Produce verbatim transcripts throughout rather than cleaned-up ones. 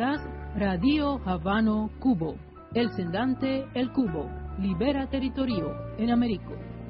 Estas Radio Havano Cubo, el sendante el Cubo, libera territorio en América.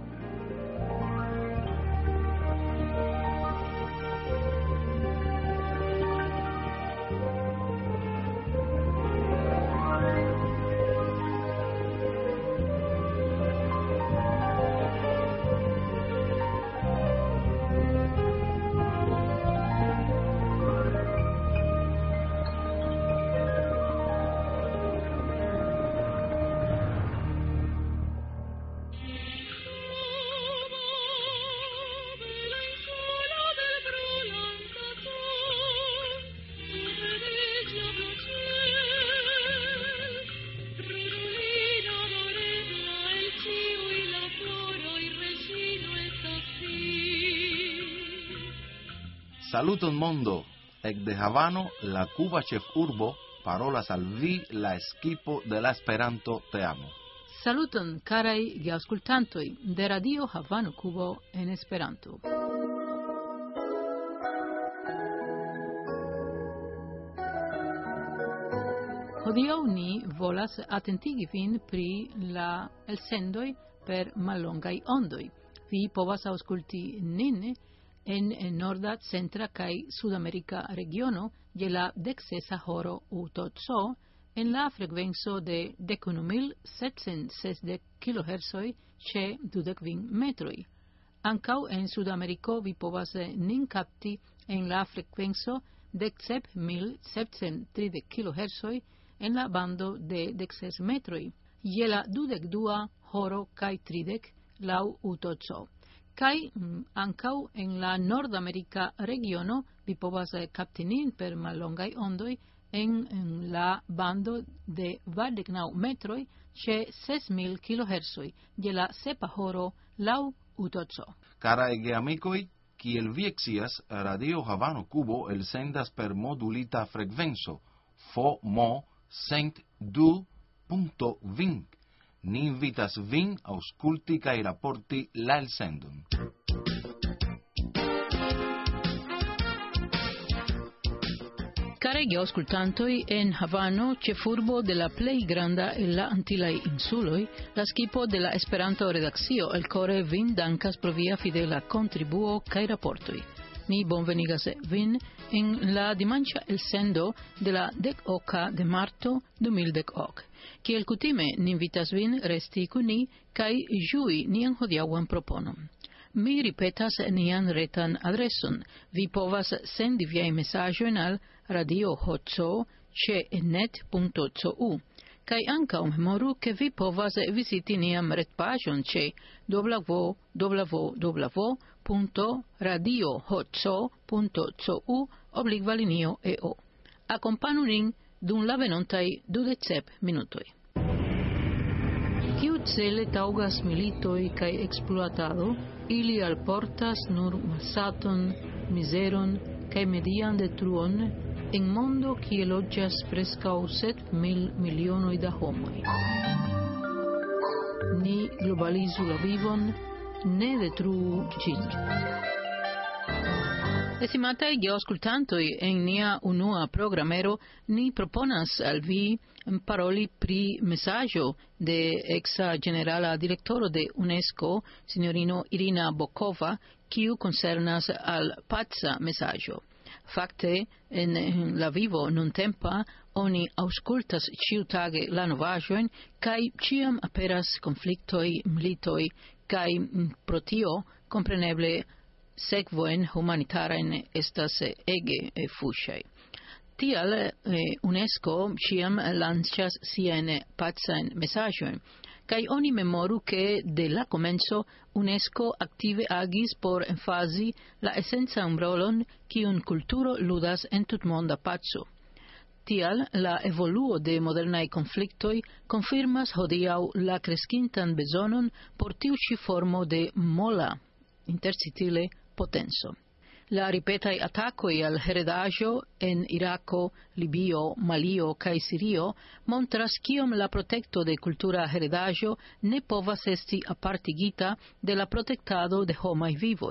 Saluton mondo, ec de Havano, la Cuba chef urbo, parolas al vi la equipo de la Esperanto Teamo. Saluton, carai geauscultantoi de Radio Havano Cubo en Esperanto. Hodiaŭ ni volas atentigi vin pri la elsendoj per mallongaj ondoj. Vi povas aŭskulti nin en norda, centra kaj sudamerika regiono je la deksesa horo utc en la frekvenco de dekunu mil sepcent sesdek kilohertzoj ĉe dudek kvin metroj. Ankaŭ en Sudameriko vi povas nin kapti en la frekvenco deksep mil sepcent tridek kilohertzoj en la bando de dekses metroj je la dudek dua horo kaj tridek laŭ utc. Kaj mm, ankaŭ en la Nordamerika regiono vi povas kapti nin per mallongaj ondoj en, en la bando de kvardek naŭ metroj ĉe ses mil kilohertzoj je la sepa horo laŭ utc. Caraj geamikoj, kiel vi ekscias, Radio Havano Cubo elsendas per modulita frekvenco F M cent du punto vint. Ni invitas vin aŭskulti kaj raporti la elsendon. Caraj geaŭskultantoj, en Havano, ĉefurbo de la plej granda el la Antilaj Insuloj, la skipo de la Esperanto-redakcio elkore vin dankas pro via fidela kontribuo kaj raportoj. Ni bonvenigas vin en la dimanĉa elsendo de la dek oka de marto du mil dek ok. Kiel kutime, ni invitas vin resti kun ni kaj ĝui nian hodiaŭan proponon. Mi ripetas nian retan adreson. Vi povas sendi viajn mesaĝojn al Radio Hoco ĉe net punto cu. Kaj ankaŭ memoru, ke vi povas viziti nian retpaĝon ĉe w w w punto radio hoco punto cu obligva linio e o. Akompanu nin dum la venontaj dudek minutoj. Kiu cele taŭgas militoj kaj ekspluatado, ili alportas nur malsaton, mizeron kaj median detruon en mondo kie loĝas preskaŭ sep mil milionoj da homoj. Ni globalizu la vivon, ne detruu ĝin. Estimataj geaŭskultantoj, en nia unua programero ni proponas al vi paroli pri mesaĝo de eksa ĝenerala direktoro de UNESCO, sinjorino Irina Bokova, kiu koncernas al paca mesaĝo. Fakte, en, en la vivo nuntempa oni aŭskultas ĉiutage la novaĵojn kaj ĉiam aperas konfliktoj, militoj kaj pro tio kompreneble sekvojn humanitarajn estas ege fuŝaj. Tial eh, UNESCO ĉiam lanĉas siajn pacajn mesaĝojn. Kaj oni memoru ke de la komenco UNESCO aktive agis por emfazi la esencan rolon kiun kulturo ludas en tutmonda paco. Tial la evoluo de modernaj konfliktoj konfirmas hodiaŭ la kreskintan bezonon por tiu ĉi formo de mola, intercitile, potenco. La ripetaj atakoj al heredaĵo en Irako, Libio, Malio kaj Sirio montras kiom la protekto de kultura heredaĵo ne povas esti apartigita de la protektado de homaj vivoj.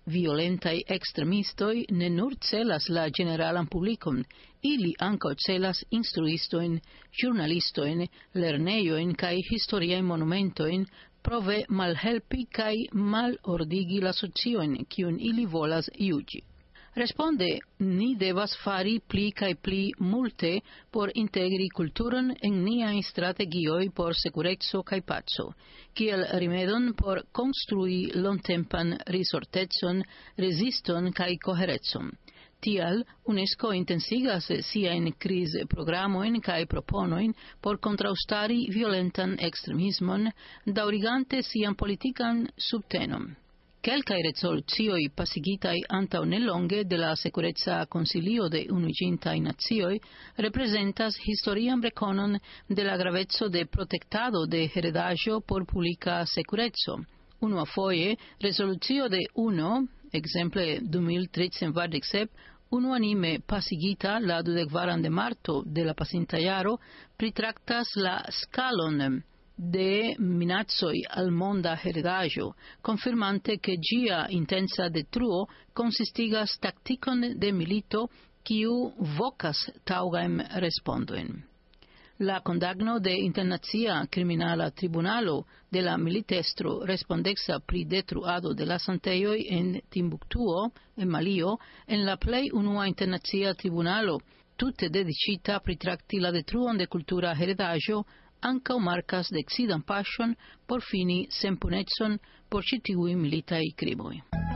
violentaj ekstremistoj ne nur celas la ĝeneralan publikon, ili ankaŭ celas instruistojn, ĵurnalistojn, lernejojn kaj historiajn monumentojn, prove malhelpi kaj malordigi la sociojn, kiujn ili volas juĝi. Responde, ni devas fari pli kaj pli multe por integri kulturon en niaj strategioj por sekureco kaj paco, kiel rimedon por konstrui longtempan risortecon, reziston kaj koherecon. Tial, UNESCO intensigas siajn kriz-programojn kaj proponojn por kontraŭstari violentan ekstremismon, daŭrigante sian politikan subtenon. Kelkaj rezolucioj pasigitaj antaŭ nelonge de la Sekureca Konsilio de Unuiĝintaj Nacioj reprezentas historian rekonon de la graveco de protektado de heredaĵo por publika sekureco. Unuafoje, rezolucio de UNO, ekzemple du mil tricent kvardek sep, unuanime pasigita la dudekvaran de marto de la pasinta jaro, pritraktas la skalon de minacoj al monda heredaĵo, konfirmante ke ĝia intensa detruo konsistigas taktikon de milito, kiu vokas taŭgajn respondojn. La kondamno de Internacia Kriminala Tribunalo de la militestro respondeca pri detruado de la santejoj en Timbuktuo, en Malio, en la plej unua internacia tribunalo, tute dediĉita pritrakti la detruon de kultura heredaĵo, ankaŭ markas decidan paŝon por fini senpunecon por ĉi tiuj militaj krimoj.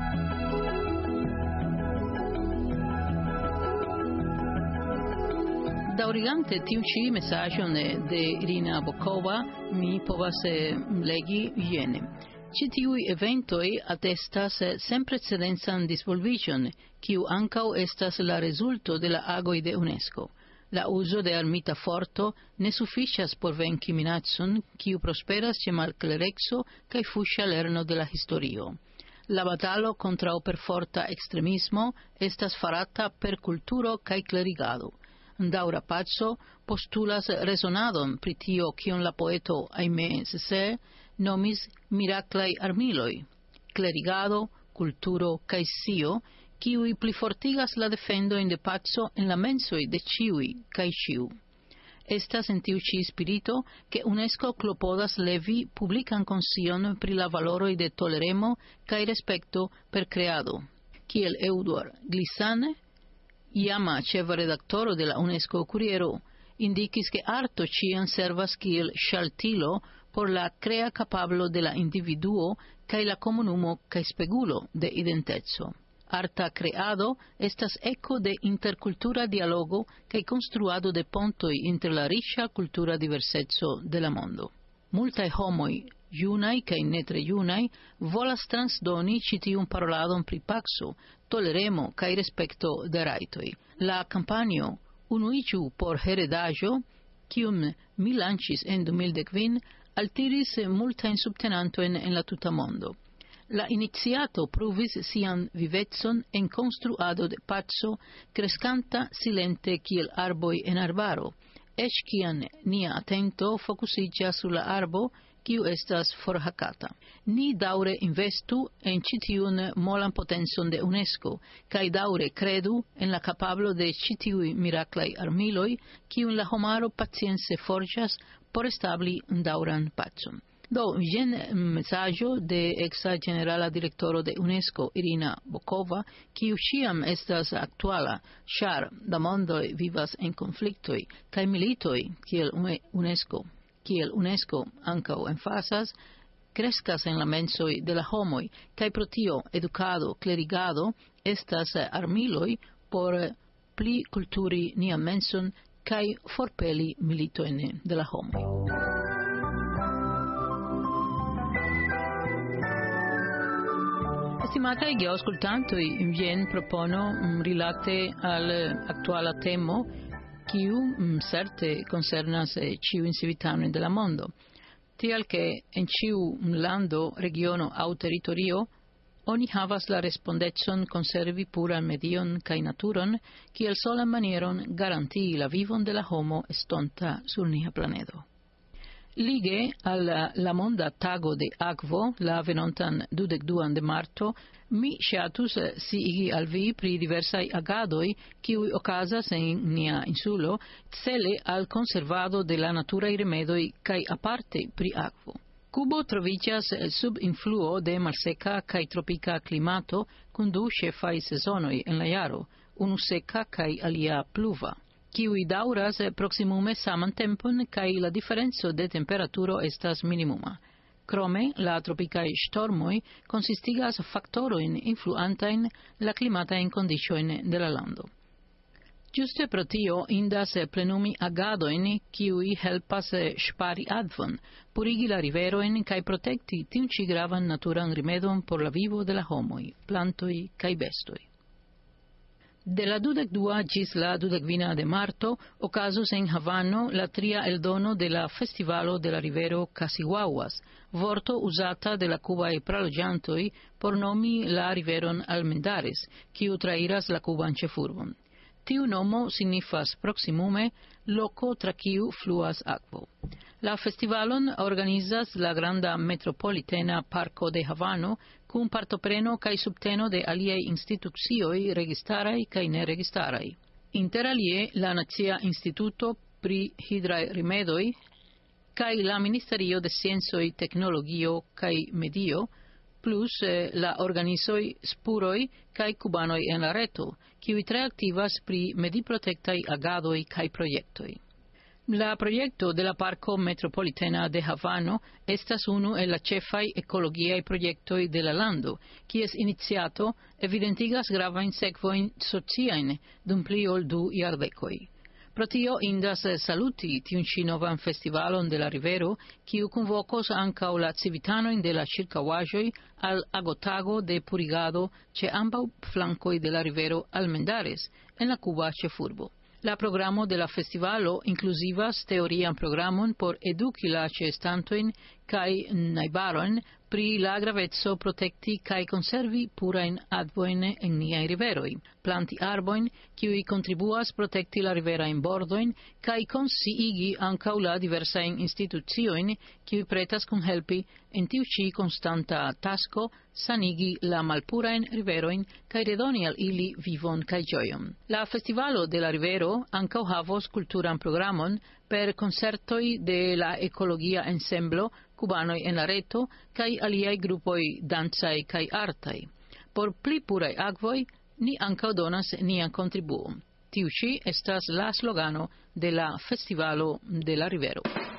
Daŭrigante tiun ĉi mesaĝon de Irina Bokova, mi povas legi jene. Ĉi tiuj eventoj atestas senprecedencan disvolviĝon, kiu ankaŭ estas la rezulto de la agoj de UNESCO. La uzo de armita forto ne sufiĉas por venki minacon, kiu prosperas ĉe malklereco kaj fuŝa lerno de la historio. La batalo kontraŭ perforta ekstremismo estas farata per kulturo kaj klerigado. Daŭra paco postulas rezonadon pri tio, kion la poeto Aimé Césaire nomis miraklaj armiloj: klerigado, kulturo kaj scio, kiuj plifortigas la defendojn de paco en la mensoj de ĉiuj kaj ĉiu. Estas en tiu ĉi spirito ke UNESCO klopodas levi publikan konscion pri la valoroj de toleremo kaj respekto per kreado. Kiel Eduard Glissane, iama ĉefa redaktoro de la UNESCO Kuriero, indikis ke arto ĉiam servas kiel ŝaltilo por la krea kapablo de la individuo kaj la komunumo kaj spegulo de identeco. Arta creado estas eko de interkultura dialogo kaj konstruado de pontoj inter la riĉa kultura diverseco de la mondo. Multaj homoj, junaj kaj ne tre junaj, volas transdoni ĉi tiun paroladon pri paco, toleremo kaj respekto de rajtoj. La kampanjo Unuiĝu por heredaĵo, kiun mi lanĉis en du mil kvin, altiris multajn subtenantojn en la tuta mondo. La iniciato pruvis sian vivecon en konstruado de paco, kreskanta silente kiel arboj en arbaro, eĉ kiam nia atento fokusiĝas sur la arbo, kiu estas forhakata. Ni daŭre investu en ĉi tiun molan potencon de UNESCO, kaj daŭre kredu en la kapablo de ĉi tiuj miraklaj armiloj, kiun la homaro pacience forĝas por establi daŭran pacon. Do, jen mesaĝo de eksa ĝenerala direktoro de UNESCO, Irina Bokova, kiu ĉiam estas aktuala, ĉar la mondoj vivas en konfliktoj kaj militoj, kiel UNESCO, kiel UNESCO ankaŭ emfazas, kreskas en la mensoj de la homoj, kaj pro tio edukado, klerigado estas armiloj por pli kulturi nian menson kaj forpeli militojn de la homoj. Estimataj geaŭskultantoj, jen propono rilate al aktuala temo, kiu certe koncernas ĉiujn civitanojn de la mondo. Tial ke en ĉiu lando, regiono aŭ teritorio oni havas la respondecon konservi puran medion kaj naturon, kiel solan manieron garantii la vivon de la homo estonta sur nia planedo. Lige al la monda tago de Akvo, la venontan dudek duan de marto, mi ŝatus sciigi al vi pri diversaj agadoj, kiuj okazas en nia insulo, cele al konservado de la naturaj rimedoj kaj aparte pri akvo. Kubo troviĝas sub influo de malseka kaj tropika klimato kun du ĉefaj sezonoj en la jaro, unu seka kaj alia pluva, kiuj daŭras proksimume saman tempon kaj la diferenco de temperaturo estas minimuma. Krome, la tropikaj ŝtormoj konsistigas faktorojn influantajn la klimatajn kondiĉojn de la lando. Ĝuste pro tio indas plenumi agadojn, kiuj helpas ŝpari akvon, purigi la riverojn kaj protekti tiun ĉi gravan naturan rimedon por la vivo de la homoj, plantoj kaj bestoj. De la dudek dua ĝis la dudekvina de marto okazos en Havano la tria eldono de la Festivalo de la Rivero Casihuahuas, vorto uzata de la kubaj praloĝantoj por nomi la riveron Almendares, kiu trairas la kuban ĉefurbon. Tiu nomo signifas proksimume loko tra kiu fluas akvo. La festivalon organizas la granda metropolitena parko de Havano kun partopreno kaj subteno de aliaj institucioj registaraj kaj neregistaraj. Inter alie la Nacia Instituto pri Hidraj Rimedoj kaj la Ministerio de Sciencoj, Teknologio kaj Medio, plus eh, la organizoj Spuroj kaj kubanoj en la reto, kiuj tre aktivas pri mediprotektaj agadoj kaj projektoj. La proyecto de la Parco Metropolitana de Havano estas unu el la ĉefaj ekologiaj projektoj de la lando, kies iniciato evidentigas gravajn sekvojn sociajn dum pli ol du jardekoj. Pro tio indas saluti tiun ĉi novan festivalon de la rivero, kiu kunvokos ankaŭ la civitanojn de la ĉirkaŭaĵoj al agotago de purigado ĉe ambaŭ flankoj de la rivero Almendares en la kuba ĉefurbo. La programo de la festivalo inkluzivas teorian programon por eduki la ĉeestantojn kaj najbarojn pri la graveco protekti kaj konservi purajn akvojn en niaj riveroj, planti arbojn, kiuj kontribuas protekti la riverajn bordojn kaj konsciigi ankaŭ la diversajn instituciojn, kiuj pretas kunhelpi en tiu ĉi konstanta tasko sanigi la malpurajn riverojn kaj redoni al ili vivon kaj ĝojon. La festivalo de la rivero ankaŭ havos kulturan programon per koncertoj de la ekologia ensemblo Kubanoj en la reto kaj aliaj grupoj dancaj kaj artaj. Por pli puraj akvoj ni ankaŭ donas nian kontribuon. Tiu ĉi estas la slogano de la Festivalo de la Rivero.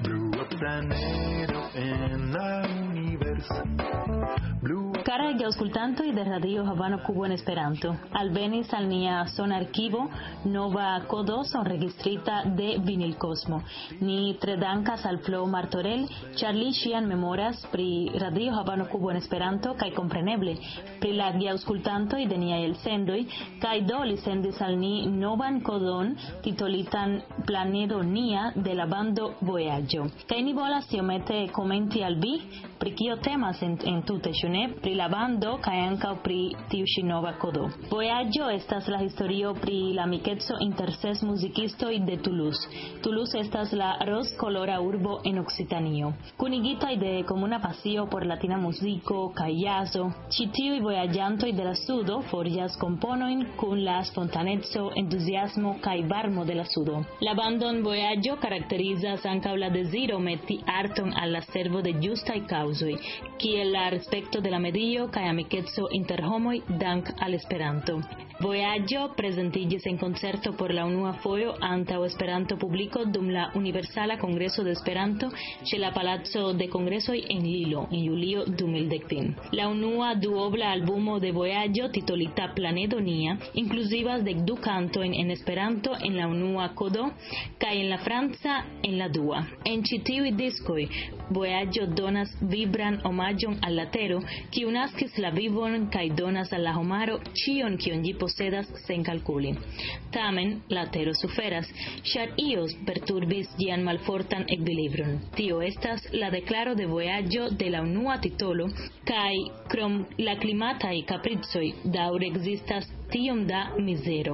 Caraj aŭskultantoj de Radio Havano Kubo en Esperanto, alvenis al nia sonarkivo nova kodo sonregistrita de Vinilkosmo. Ni tre dankas al Flo Martorell, ĉar li ŝian memoras pri Radio Havano Kubo en Esperanto kaj kompreneble pri la geaŭskultantoj de niaj elsendoj, kaj do li sendis al ni novan kodon titolitan Planedo Nia de la bando Vojaĝo. Kaj ni volas iomete komenti al vi pri kio temas en, en tute, ĉu ne? Pri la bando kaj ankaŭ pri tiu ĉi nova kodo. Vojaĝo estas la historio pri la amikeco inter ses muzikistoj de Toulouse. Toulouse estas la rozkolora urbo en Okcitanio. Kunigitaj de komuna pasio por latina muziko kaj jazo, ĉi tiuj vojaĝantoj de la sudo forĝas komponojn kun la spontaneco, entuziasmo kaj varmo de la sudo. La bandon Vojaĝo karakterizas ankaŭ la deziro meti arton al la servo de ĝustaj kaŭzoj, kiel la respekto de la medio kaj amikeco inter homoj dank al Esperanto. Vojaĝo prezentiĝis en koncerto por la unua fojo antaŭ Esperanto publiko dum la Universala Kongreso de Esperanto ĉe la Palaco de Kongresoj en Lilo en julio du mil kvin. La unua duobla albumo de Vojaĝo titolita Planedo Nia inkluzivas dekdu kantojn en Esperanto en la unua kodo kaj en la franca en la dua. En ĉi tiuj diskoj Vojaĝo donas vibran omaĝon al la tero, kiu naskis la vivon kaj donas al la homaro ĉion kion ĝi posedas sen kalkuli. Tamen la tero suferas, ĉar io perturbis ĝian malfortan ekvilibron. Tio estas la deklaro de Vojaĝo de la unua titolo, kaj krom la klimataj kapricoj daŭre ekzistas tiom da mizero.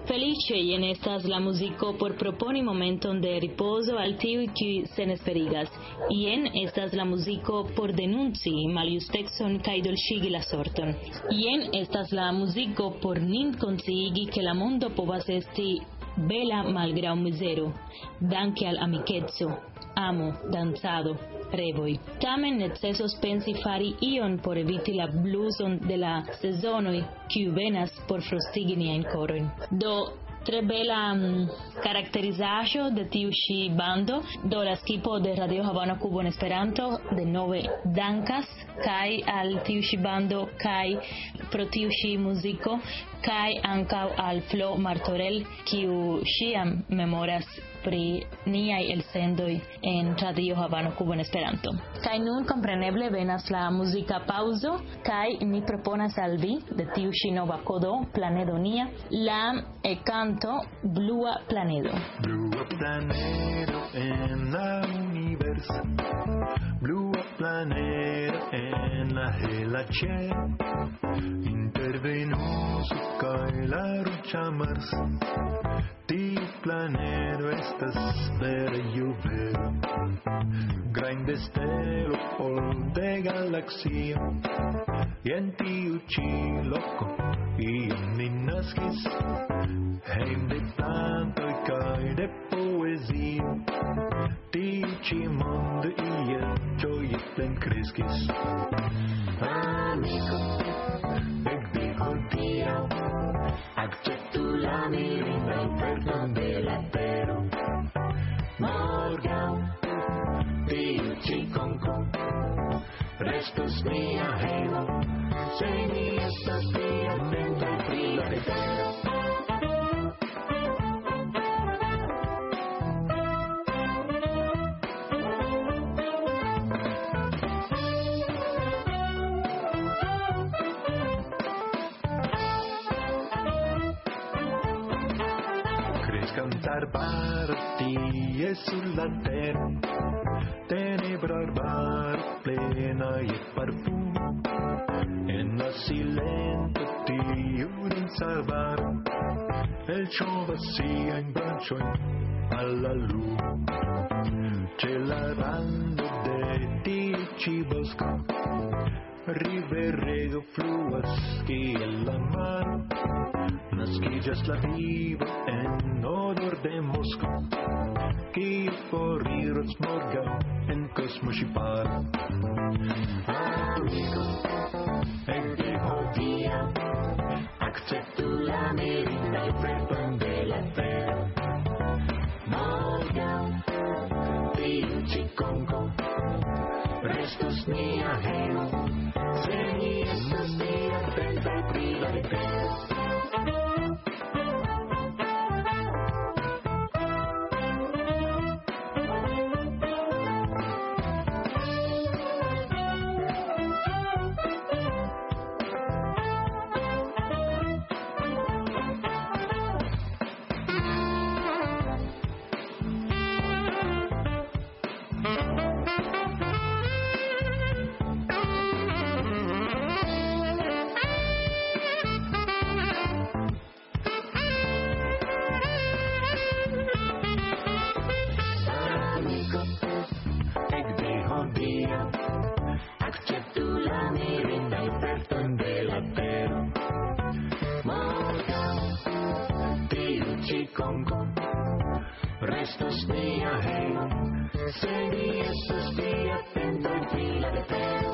Felice in estas la musico por proponi momenton de riposo al tiui qui sen esperigas. Ien estas la musico por denunci maljustexon kaj dolĉigi la sorton. Ien estas la musico por nin konsciigi ke la mondo povas esti bela malgraŭ mizero, danke al amikeco, amo, dancado, revoj. Tamen necesos pensi fari ion por eviti la bluzon de la sezonoj, kiu venas por frostigi niajn korojn. Do tre bela um, caracterizaĵo de tiu ĉi bando, do la skipo de Radio Havana Kubo en Esperanto denove dankas kaj al tiu ĉi bando kaj pro tiu ĉi muziko kaj ankaŭ al Flo Martorell, kiu ĉiam memoras pri niaj elsendoj en Radio Havana Kubo en Esperanto. Kaj nun kompreneble venas la muzika paŭzo kaj mi proponas al vi de tiu ĉi nova kodo Planedo Nia la e canto Blua Planedo. Blua planedo en la universo, blua planedo en la hela cielo, intervenuso kaj la ruĝa Mars. Tiu planedo estas vere juvelo, grande stelo ol de galaksio. Jen tiu ĉi loko iam ni naskis, hejm de plantoj kaj de poezio. Tiu ĉi mondo iel ĝoje plenkreskis. Amiko, ekde hodiaŭ akceptu la mirinda oferton de la tero. Morgaŭ tiu ĉi konko restos mia hejmo, se mi estas pli atenta pri la vetero. Cantar para ti sur la tierra, tenebra arbara plena y parfum. En la silente tiurin salvar, el ciò vacía en brancho a la luz. C'è la banda de ti bosco, riverego fluas y en la mar. Nasquillas la vivo en odor de mosco, que por iros morgaŭ en kosmo ŝi para. Amigo, ekde hodiaŭ akceptu la mirinda oferton de la tero. Morgaŭ tiu ĉi konko restos mia hejmo, se mi estas pli atenta pri la vetero. Restos mia hejmo, se mi estas pli atenta pri la vetero.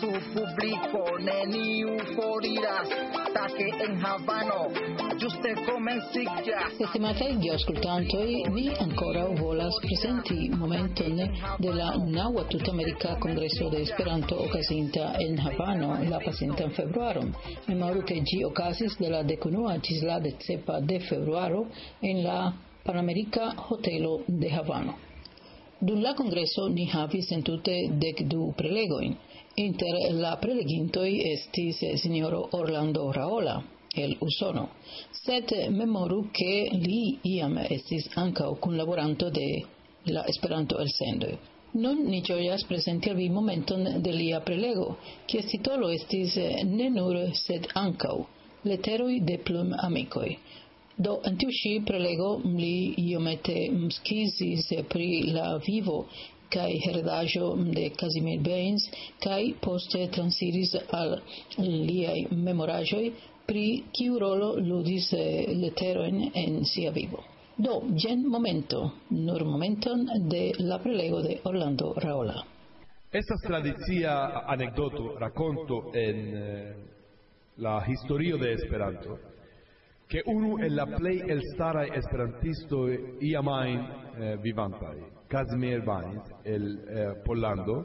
su público neni uforiras tache en Havano giuste come siglia. Estimate gli ascoltanti, vi ancora volas presenti momenton della naŭa tutamerika Kongreso de Esperanto okazinta en Havano la pasintan februaron. Memoru ke ĝi okazis de la dekunua ĝis la decepa de februaro en la Panamerika Hotelo de Havano. Dum la kongreso ni havis entute dek du prelegojn. Inter la prelegintoj estis sinjoro Orlando Raola el Usono, sed memoru ke li iam estis ankaŭ kunlaboranto de la Esperanto elsendoj. Nun ni ĝojas prezenti al vi momenton de lia prelego, kies titolo estis ne nur sed ankaŭ leteroj de plumamikoj. Do en tiu ĉi prelego li iomete skizis pri la vivo kaj heredaĵo de Kazimir Baines kaj poste transiris al liaj memoraĵoj pri kiu rolo ludis leterojn en sia vivo. Do, jen momento, nur momenton de la prelego de Orlando Raola. Estas tradicia anekdoto, rakonto en eh, la historio de Esperanto, que unu el la plej elstaraj esperantistoj iamajn eh, vivantaj, Kazimir Baines el eh, Pollando,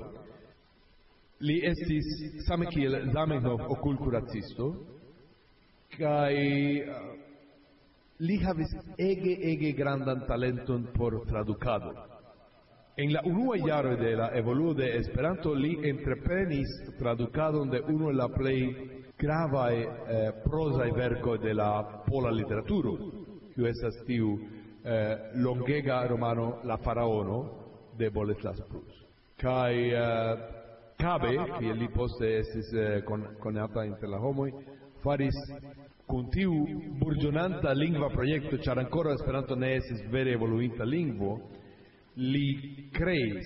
li estis same kiel Zamenhof okulkuracisto, kaj uh, li havis ege ege grandan talenton por tradukado. En la unua jaro de la evoluo de Esperanto li entreprenis tradukadon de unu el la plej gravaj eh, prozaj verkoj de la pola literaturo, kiu estas tiu eh, longega romano La Faraono de Boleslas Prus. Kaj eh, Cabe, kiel li poste estis eh, con, konata inter la homoj, faris kun tiu burĝonanta lingva projekto, ĉar ankoraŭ Esperanto ne estis vere evoluinta lingvo, li kreis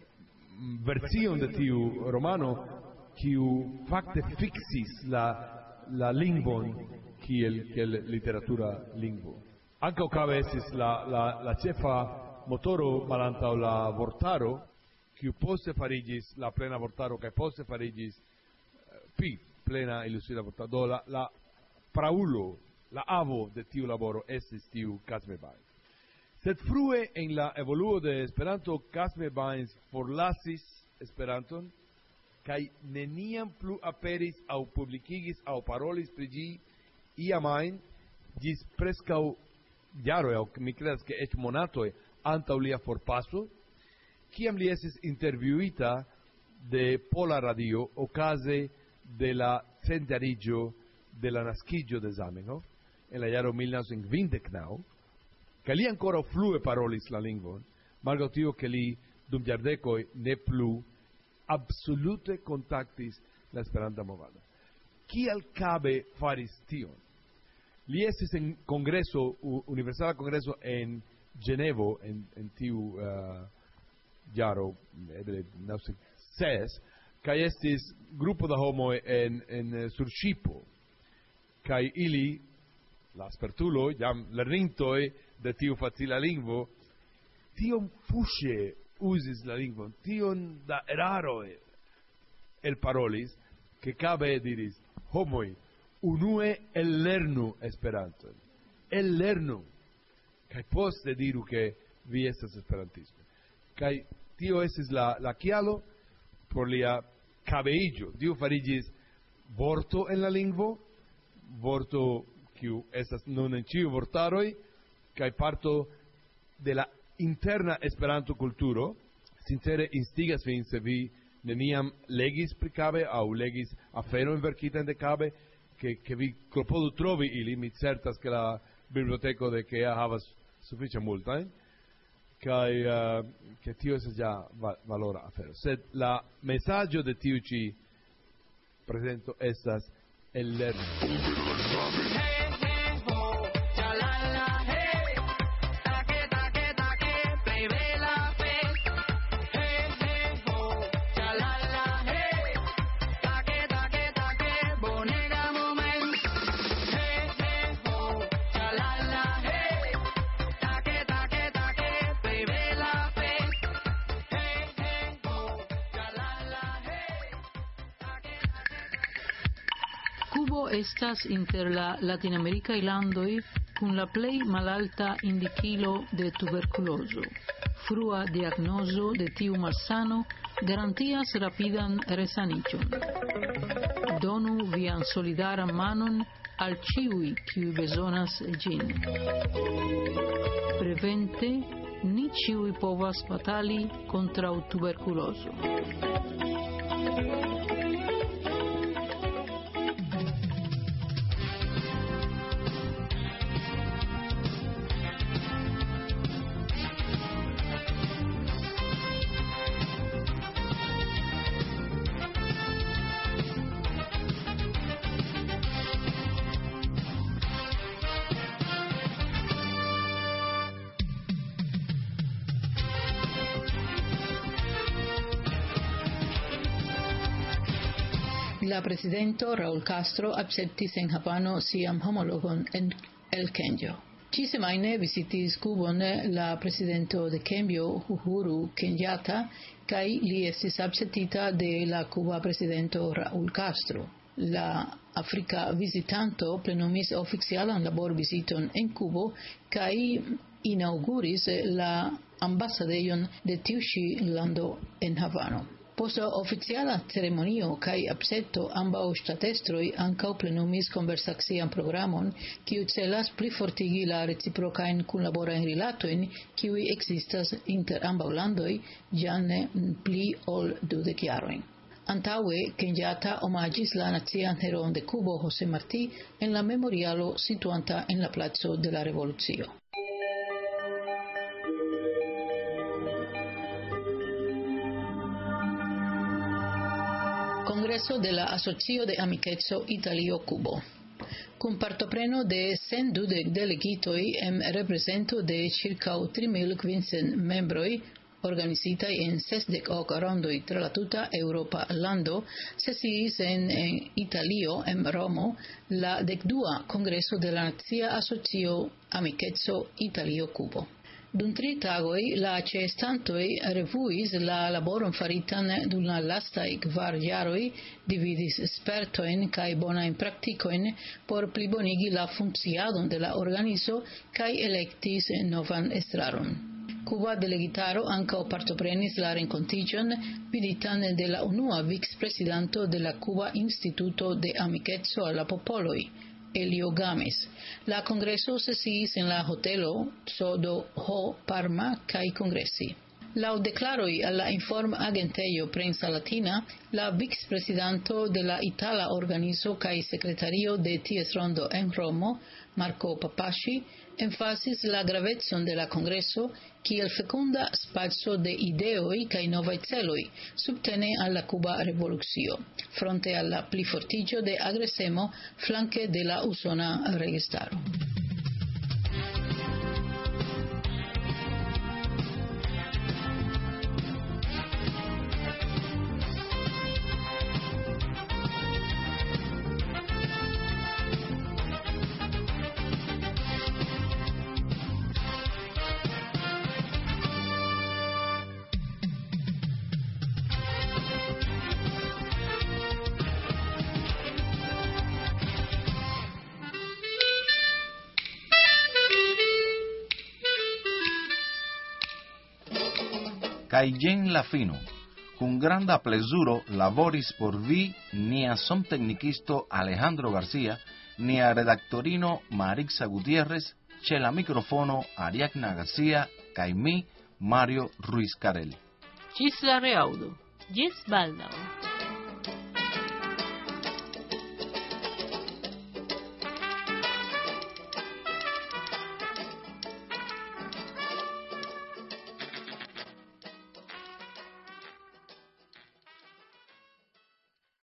version de tiu romano kiu fakte fiksis la la lingvon kiel kiel literatura lingvo. Ankaŭ Cabe estis la la la ĉefa motoro malantaŭ la vortaro, kiu poste fariĝis la plena vortaro kaj poste fariĝis pi plena ilustrita vortaro. Do la la praulo, la avo de tiu laboro estis tiu Kazimir Baines. Sed frue en la evoluo de Esperanto Kazimir Baines forlasis Esperanton kaj neniam plu aperis aŭ publikigis aŭ parolis pri ĝi iamajn ĝis preskaŭ jaroj, aŭ mi kredas ke eĉ monatoj antaŭ lia forpaso, kiam li estis intervjuita de Pola Radio okaze de la centjariĝo de la naskiĝo de Zamenhof en la jaro mil novecent kvindek naŭ, kaj li ankoraŭ flue parolis la lingvon, malgraŭ tio ke li dum jardekoj ne plu absolute kontaktis la Esperanta movado. Kial Cabe faris tion? Li estis en kongreso, universala kongreso en Ĝenevo en, en tiu uh, jaro eble novecent ses, kaj estis grupo da homoj en, en sur ŝipo, kaj ili, la spertulo, jam lernintoj de tiu facila lingvo, tiom fuŝe uzis la lingvon, tion da eraroj elparolis, ke Cabe diris: homoj, unue ellernu Esperanton, ellernu, kaj poste diru ke vi estas esperantisto. Kaj tio estis la, la kialo por lia kabeiĝo. Tio fariĝis vorto en la lingvo, vorto kiu estas nun en ĉiuj vortaroj, kaj parto de la interna Esperanto-kulturo. Sincere instigas vin, se vi neniam legis pri Cabe aŭ legis aferojn verkitajn de Cabe, ke, ke vi klopodu trovi ili. Mi certas ke la biblioteko de Kea havas sufiĉe multajn, kaj uh, ke tio estas ja va, valora afero. Sed la mesaĝo de tiu ĉi prezento estas el lerno. estas inter la Latinamericaj landoj kun la plej malalta indikilo de tuberkulozo. Frua diagnozo de tiu malsano garantias rapidan resaniĝon. Donu vian solidaran manon al ĉiuj, kiuj bezonas ĝin. Prevente ni ĉiuj povas batali kontraŭ tuberkulozo. La presidento Raúl Castro akceptis en Havano sian homologon en el Kenjo. Ĉi-semajne vizitis Kubon la presidento de Kenjo Uhuru Kenyatta kaj li estis akceptita de la kuba presidento Raúl Castro. La afrika vizitanto plenumis oficialan laborviziton en Kubo kaj inauguris la ambasadejon de tiu ĉi lando en Havano. Post oficiala ceremonio kaj akcepto ambaŭ ŝtatestroj ankaŭ plenumis konversacian programon, kiu celas plifortigi la reciprokajn kunlaborajn rilatojn, kiuj ekzistas inter ambaŭ landoj jam pli ol dudek jarojn. Antaŭe, Kenyatta omaĝis la nacian heroon de Kubo José Martí en la memorialo situanta en la placo de la Revolucio. Congreso de la Asocio de Amikeco Italio-Kubo. Kun partopreno de cent dudek delegitoj en reprezento de ĉirkaŭ tri mil kvindek membroj, organizitaj en sesdek ok rondoj tra la tuta eŭropa lando, sesiis en, en Italio, en Romo, la dekdua Kongreso de la Nacia Asocio Amikeco Italio-Kubo. Dum tri tagoj la ĉeestantoj revuis la laboron faritan dum la lastaj kvar jaroj, dividis spertojn kaj bonajn praktikojn por plibonigi la funkciadon de la organizo kaj elektis novan estraron. Kuba delegitaro ankaŭ partoprenis la renkontiĝon viditan de la unua vicprezidanto de la Kuba Instituto de Amikeco al la Popoloj, Elio Gámez. La kongreso sesiis en la hotelo Sodo Ho Parma kaj kongresi. Laŭ deklaroj al la inform-agentejo Prensa Latina, la vicprezidanto de la itala organizo kaj sekretario de ties rondo en Romo, Marco Papasci, emfazis la gravecon de la kongreso kiel fekunda spaco de ideoj kaj novaj celoj subtene al la kuba revolucio, fronte al la plifortiĝo de agresemo flanke de la usona registaro. Kaj jen la fino. Kun granda plezuro laboris por vi nia somteknikisto Alejandro García, nia redaktorino Marixa Gutiérrez, ĉe la mikrofono Ariadna García kaj mi, Mario Ruiz Carel. Ĝis la reaŭdo. Ĝis baldaŭ.